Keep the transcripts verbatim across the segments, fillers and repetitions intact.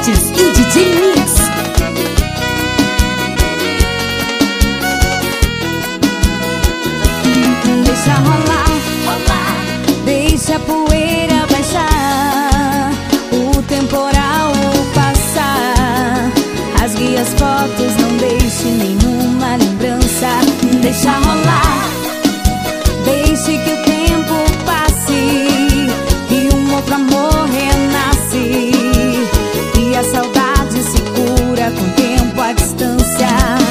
Artes e D J Mix. Deixa rolar, rolar, deixa a poeira baixar, o temporal passar, rasgue as fotos, não deixe nenhuma lembrança. Deixa rolar, deixe que o tempo passe e um outro amor renasce, e a saudade se cura com o tempo à distância.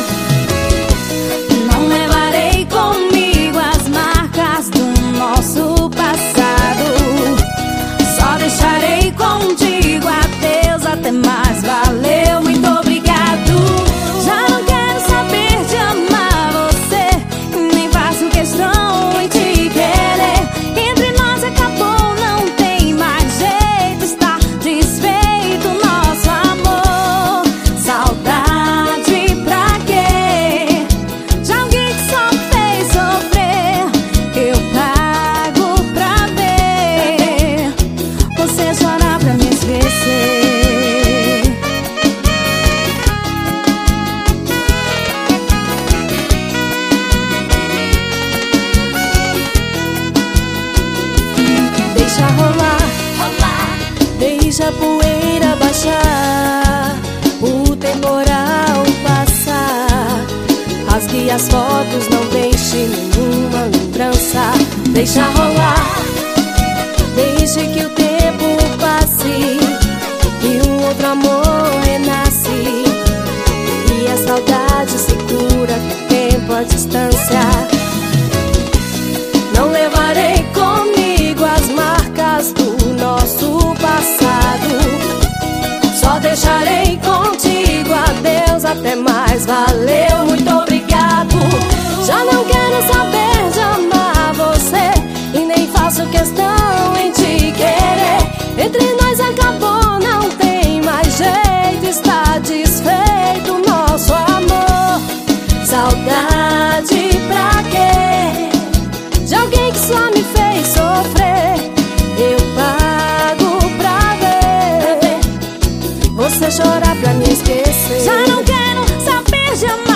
Não levarei comigo as marcas do nosso passado, só deixarei contigo adeus, até mais, valeu, muito obrigado. Já não quero saber de amar você, nem faço questão em te querer. Entre nós acabou, não tem mais jeito, está desfeito nosso amor. Saudade pra quê? De alguém que só me fez sofrer, eu pago pra ver você chorar pra me esquecer. Deixa rolar, rolar, deixa a poeira baixar, o temporal passar, rasgue as fotos, não deixe nenhuma lembrança. Deixa rolar, deixe que o tempo passe e um outro amor renasce, e a saudade se cura com o tempo à distância. Não levarei comigo as marcas do nosso passado, só deixarei contigo adeus, até mais, valeu, muito obrigado. Já não quero saber de amar você, e nem faço questão em te querer. Entre nós acabou, não tem mais jeito, está desfeito nosso amor. Saudade pra quê? De alguém que só me fez sofrer, eu pago pra ver você chorar pra me esquecer. Já não quero saber de amar